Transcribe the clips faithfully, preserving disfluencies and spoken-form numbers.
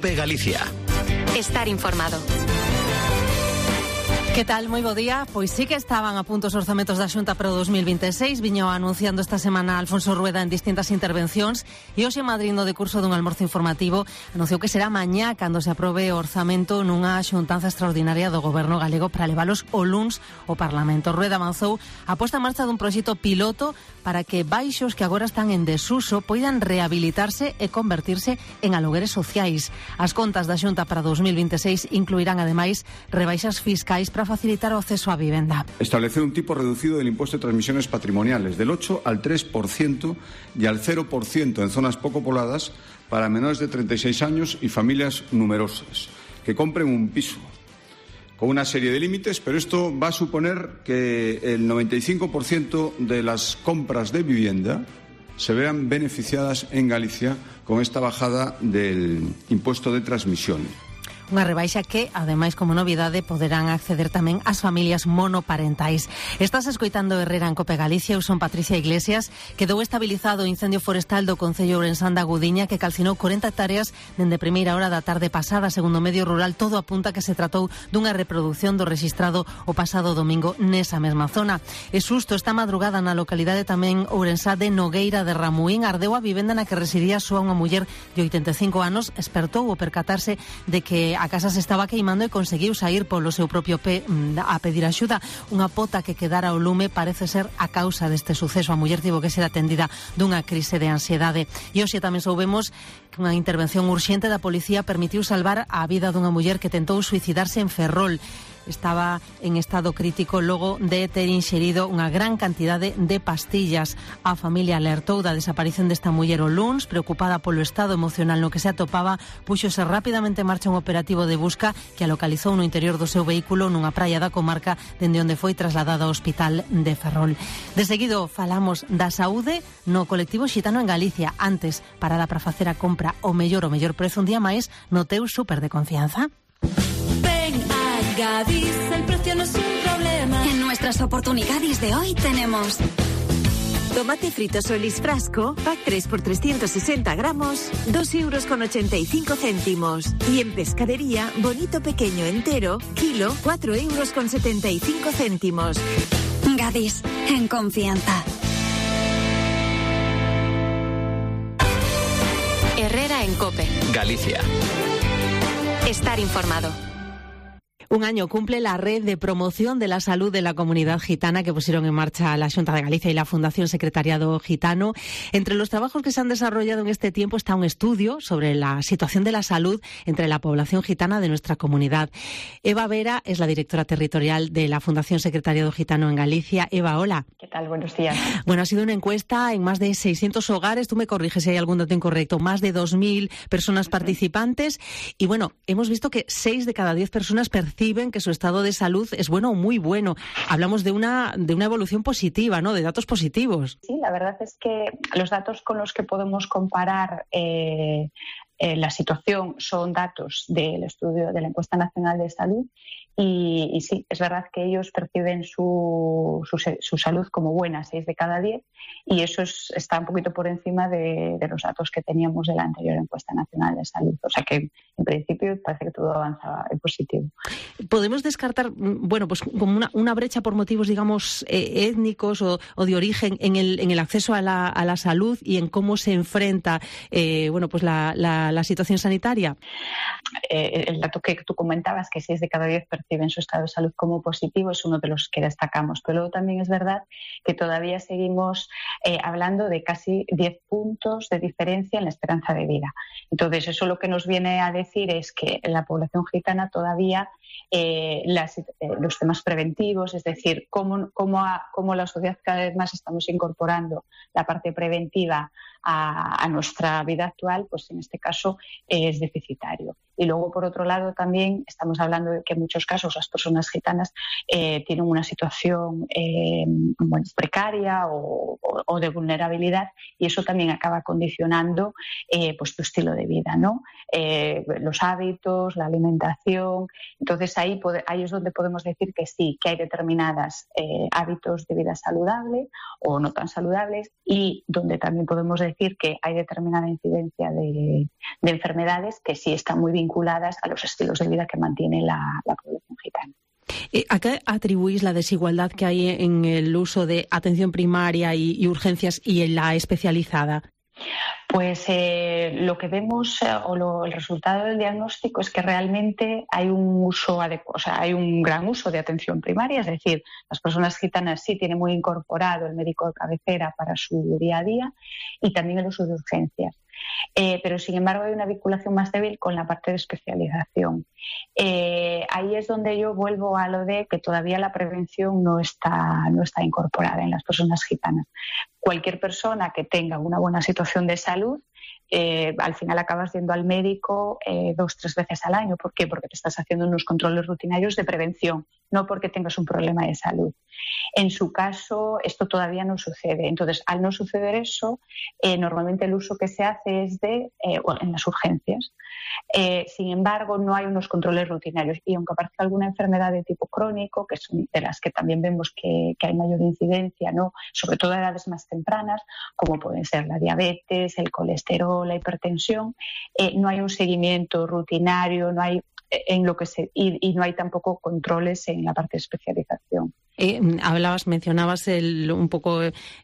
COPE Galicia. Estar informado. Que tal? Moi bo día. Pois sí que estaban a punto os orzamentos da Xunta para o dos mil vinte e seis. Viño anunciando esta semana Alfonso Rueda en distintas intervencións e hoxe en Madrid no decurso dun almorzo informativo anunciou que será mañá cando se aprobe o orzamento nunha xuntanza extraordinaria do Goberno galego para levalos o luns ao Parlamento. Rueda avanzou a posta en marcha dun proxecto piloto para que baixos que agora están en desuso poidan rehabilitarse e convertirse en alugueres sociais. As contas da Xunta para dos mil vinte e seis incluirán ademais rebaixas fiscais para facilitar o acceso á vivenda. Establecer un tipo reducido del impuesto de transmisiones patrimoniales del ocho al tres por ciento y al cero por ciento en zonas poco pobladas para menores de treinta y seis años y familias numerosas que compren un piso, con una serie de límites, pero esto va a suponer que el noventa y cinco por ciento de las compras de vivienda se vean beneficiadas en Galicia con esta bajada del impuesto de transmisión. Unha rebaixa que, ademais, como novidade, poderán acceder tamén as familias monoparentais. Estás escoitando Herrera en COPE Galicia. Eu son Patricia Iglesias. Quedou estabilizado o incendio forestal do Concello Ourensán da Gudiña que calcinou corenta hectáreas dende primeira hora da tarde pasada. Segundo Medio Rural, todo apunta que se tratou dunha reproducción do rexistrado o pasado domingo nesa mesma zona. E susto esta madrugada na localidade tamén ourensá de Nogueira de Ramuín. Ardeu a vivenda na que residía súa unha muller de oitenta e cinco anos. Espertou o percatarse de que a casa se estaba queimando e conseguiu sair polo seu propio pé a pedir axuda. Unha pota que quedara ao lume parece ser a causa deste suceso. A muller tivo que ser atendida dunha crise de ansiedade. E hoxe tamén soubemos que unha intervención urxente da policía permitiu salvar a vida dunha muller que tentou suicidarse en Ferrol. Estaba en estado crítico logo de ter inxerido unha gran cantidade de pastillas. A familia alertou da desaparición desta muller o luns, preocupada polo estado emocional no que se atopaba, puxose rapidamente en marcha un operativo de busca que a localizou no interior do seu vehículo nunha praia da comarca dende onde foi trasladada ao hospital de Ferrol. De seguido falamos da saúde no colectivo xitano en Galicia. Antes, parada para facer a compra o mellor o mellor prezo un día máis no teu súper de confianza. Gadis, el precio no es un problema. En nuestras oportunidades de hoy tenemos tomate frito Solís Frasco, pack tres por trescientos sesenta gramos, dos euros con ochenta y cinco céntimos. Y en pescadería, bonito pequeño entero, kilo, cuatro euros con setenta y cinco céntimos. Gadis, en confianza. Herrera en COPE Galicia. Estar informado. Un año cumple la red de promoción de la salud de la comunidad gitana que pusieron en marcha la Xunta de Galicia y la Fundación Secretariado Gitano. Entre los trabajos que se han desarrollado en este tiempo está un estudio sobre la situación de la salud entre la población gitana de nuestra comunidad. Eva Vera es la directora territorial de la Fundación Secretariado Gitano en Galicia. Eva, hola. ¿Qué tal? Buenos días. Bueno, ha sido una encuesta en más de seiscientos hogares. Tú me corriges si hay algún dato incorrecto. Más de dos mil personas participantes. Y bueno, hemos visto que seis de cada diez personas perciben que su estado de salud es bueno o muy bueno. Hablamos de una de una evolución positiva, ¿no? De datos positivos. Sí, la verdad es que los datos con los que podemos comparar eh, eh, la situación son datos del estudio de la Encuesta Nacional de Salud y, y sí, es verdad que ellos perciben su, su, su salud como buena, seis de cada diez, y eso es, está un poquito por encima de, de los datos que teníamos de la anterior Encuesta Nacional de Salud. O sea que, en principio, parece que todo avanza en positivo. ¿Podemos descartar, bueno, pues como una, una brecha por motivos, digamos, eh, étnicos o, o de origen en el, en el acceso a la, a la salud y en cómo se enfrenta, eh, bueno, pues la, la, la situación sanitaria? Eh, el dato que tú comentabas, que seis de cada diez perciben su estado de salud como positivo, es uno de los que destacamos. Pero luego también es verdad que todavía seguimos eh, hablando de casi diez puntos de diferencia en la esperanza de vida. Entonces, eso lo que nos viene a decir es que en la población gitana todavía eh, las, eh, los temas preventivos, es decir, cómo, cómo, a, cómo la sociedad cada vez más estamos incorporando la parte preventiva a, a nuestra vida actual, pues en este caso eh, es deficitario. Y luego, por otro lado, también estamos hablando de que en muchos casos las personas gitanas eh, tienen una situación eh, bueno, precaria o, o, o de vulnerabilidad, y eso también acaba condicionando eh, pues tu estilo de vida, ¿no? Eh, los hábitos, la alimentación. Entonces, Entonces ahí, ahí es donde podemos decir que sí, que hay determinados eh, hábitos de vida saludable o no tan saludables, y donde también podemos decir que hay determinada incidencia de, de enfermedades que sí están muy vinculadas a los estilos de vida que mantiene la, la población gitana. ¿A qué atribuís la desigualdad que hay en el uso de atención primaria y, y urgencias y en la especializada? Pues eh, lo que vemos eh, o lo, el resultado del diagnóstico es que realmente hay un uso adecuado, o sea, hay un gran uso de atención primaria, es decir, las personas gitanas sí tienen muy incorporado el médico de cabecera para su día a día, y también el uso de urgencias. Eh, pero sin embargo hay una vinculación más débil con la parte de especialización. Eh, ahí es donde yo vuelvo a lo de que todavía la prevención no está, no está incorporada en las personas gitanas. Cualquier persona que tenga una buena situación de salud, eh, al final acabas yendo al médico eh, dos, tres veces al año. ¿Por qué? Porque te estás haciendo unos controles rutinarios de prevención, no porque tengas un problema de salud. En su caso, esto todavía no sucede. Entonces, al no suceder eso, eh, normalmente el uso que se hace es de eh, en las urgencias. Eh, sin embargo, no hay unos controles rutinarios, y aunque aparezca alguna enfermedad de tipo crónico, que son de las que también vemos que, que hay mayor incidencia, ¿no?, sobre todo a edades más tempranas, como pueden ser la diabetes, el colesterol, la hipertensión, eh, no hay un seguimiento rutinario, no hay en lo que se y, y no hay tampoco controles en la parte de especialización. Eh, hablabas, mencionabas el, un poco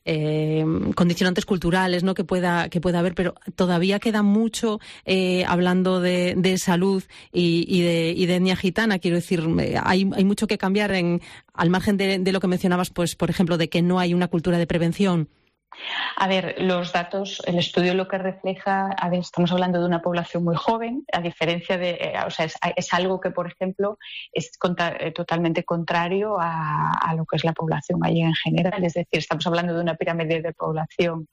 eh, condicionantes culturales, ¿no?, que pueda que pueda haber, pero todavía queda mucho eh, hablando de, de salud y, y de y de etnia gitana. Quiero decir, hay hay mucho que cambiar en al margen de, de lo que mencionabas, pues por ejemplo, de que no hay una cultura de prevención. A ver, los datos, el estudio lo que refleja, a ver, estamos hablando de una población muy joven, a diferencia de, eh, o sea, es, es algo que, por ejemplo, es contra, eh, totalmente contrario a, a lo que es la población gallega en general. Es decir, estamos hablando de una pirámide de población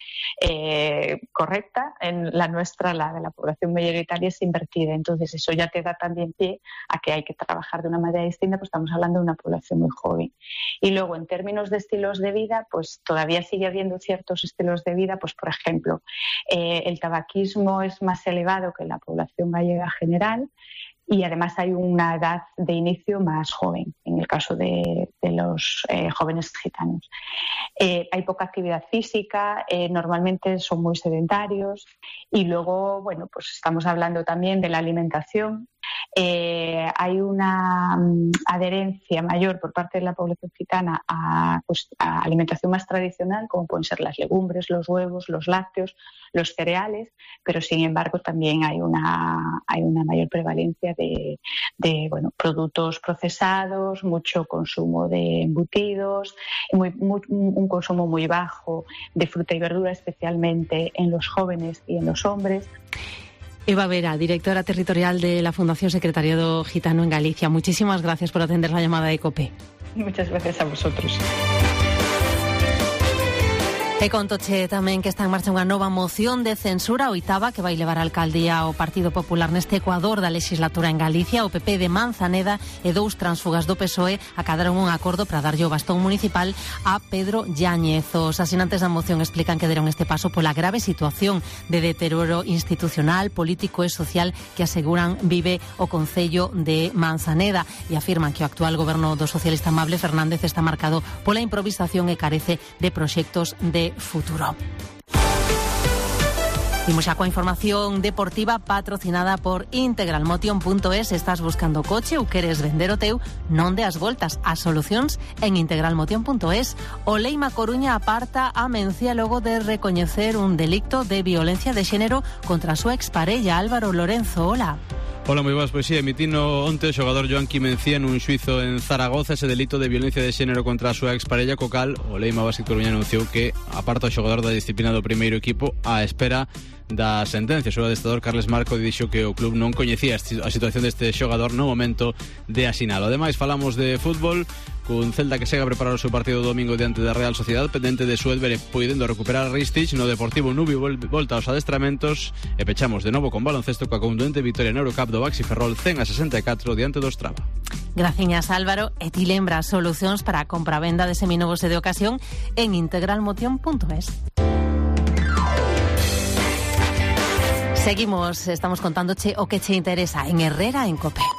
eh, correcta. En la nuestra, la de la población mayoritaria, es invertida. Entonces, eso ya te da también pie a que hay que trabajar de una manera distinta, pues estamos hablando de una población muy joven. Y luego, en términos de estilos de vida, pues todavía sigue habiendo ciertos estilos de vida, pues por ejemplo, eh, el tabaquismo es más elevado que en la población gallega general, y además hay una edad de inicio más joven en el caso de, de los eh, jóvenes gitanos. Eh, hay poca actividad física, eh, normalmente son muy sedentarios, y luego, bueno, pues estamos hablando también de la alimentación. Eh, hay una um, adherencia mayor por parte de la población gitana a, pues, a alimentación más tradicional, como pueden ser las legumbres, los huevos, los lácteos, los cereales, pero sin embargo también hay una, hay una mayor prevalencia de, de bueno, productos procesados, mucho consumo de embutidos, muy, muy, un consumo muy bajo de fruta y verdura, especialmente en los jóvenes y en los hombres. Eva Vera, directora territorial de la Fundación Secretariado Gitano en Galicia. Muchísimas gracias por atender la llamada de COPE. Muchas gracias a vosotros. E contoche tamén que está en marcha unha nova moción de censura oitava que vai levar a alcaldía ao Partido Popular neste Ecuador da legislatura en Galicia. O P P de Manzaneda e dous tránsfugas do P S O E acadaron un acordo para darlle o bastón municipal a Pedro Yáñez. Os asinantes da moción explican que deron este paso pola grave situación de deterioro institucional, político e social que aseguran vive o Concello de Manzaneda, e afirman que o actual goberno do socialista Amable Fernández está marcado pola improvisación e carece de proxectos de futuro. Imos xa coa información deportiva patrocinada por integralmotion punto es. Estás buscando coche ou queres vender o teu? Non deas voltas, as solucións en integralmotion punto es. O Leima Coruña aparta a Mencía logo de recoñecer un delicto de violencia de xénero contra a súa exparella. Álvaro Lorenzo, hola. Hola, moi boas, pois si, emitino onte o xogador Joanqui Mencía nun xuizo en Zaragoza ese delito de violencia de xénero contra a súa exparella, co cal o Leima Básquet Coruña anunciou que aparta o xogador da disciplina do primeiro equipo á espera da sentencia. O seu adestrador Carles Marco dixo que o club non coñecía a situación deste xogador no momento de asinalo. Ademais, falamos de fútbol cun Celta que segue a preparar o seu partido do domingo diante da Real Sociedade, pendente de Suedbere poidendo recuperar a Ristich. No Deportivo Nubi volta aos adestramentos e pechamos de novo con baloncesto coa contundente vitoria na Eurocup do Baxi Ferrol cen a sesenta e catro diante do Strava. Graciñas, Álvaro. E ti lembras solucións para a compra-venda de seminovos e de ocasión en integralmotion punto es. Seguimos, estamos contándoche o que che interesa en Herrera en COPE.